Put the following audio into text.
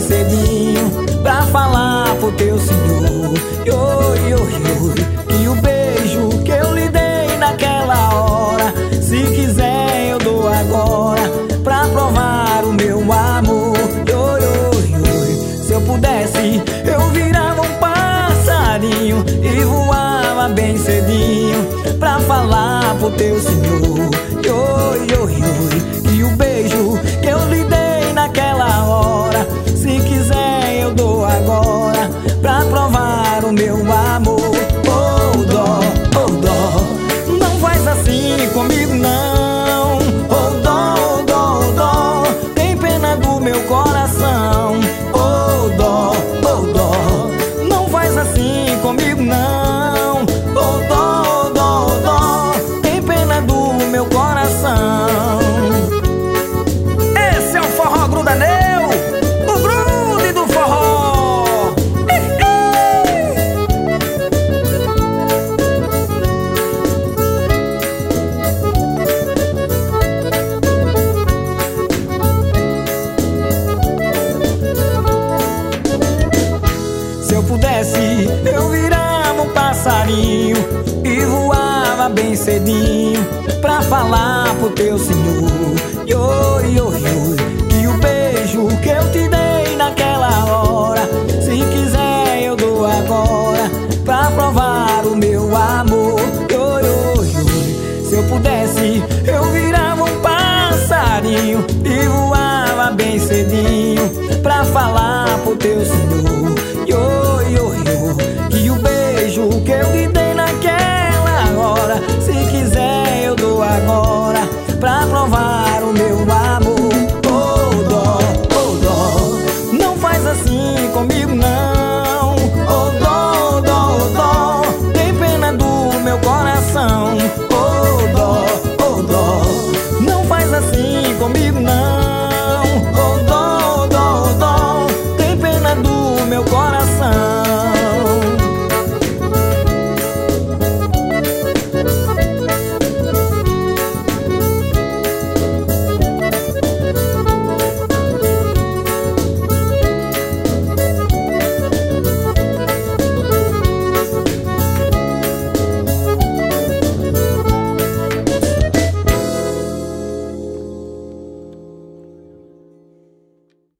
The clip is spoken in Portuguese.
cedinho pra falar pro teu senhor, oi, oi, oi, que o beijo que eu lhe dei naquela hora, se quiser eu dou agora, pra provar o meu amor, oi, oi, oi. Se eu pudesse eu virava um passarinho e voava bem cedinho pra falar pro teu senhor, oi, oi, oi, que o beijo que eu lhe dei naquela hora, se quiser eu dou agora, pra provar o meu amor. Oh dó, oh dó, não faz assim comigo não. Oh dó, oh dó, oh dó, tem pena do meu coração. Oh dó, oh dó, não faz assim comigo não. Oh dó, oh dó, oh dó, tem pena do meu coração. Esse é o Forró Grudaneu, o grude do forró. Se eu pudesse eu virava um passarinho e voava bem cedinho pra falar pro teu senhor, oi, oi, oi,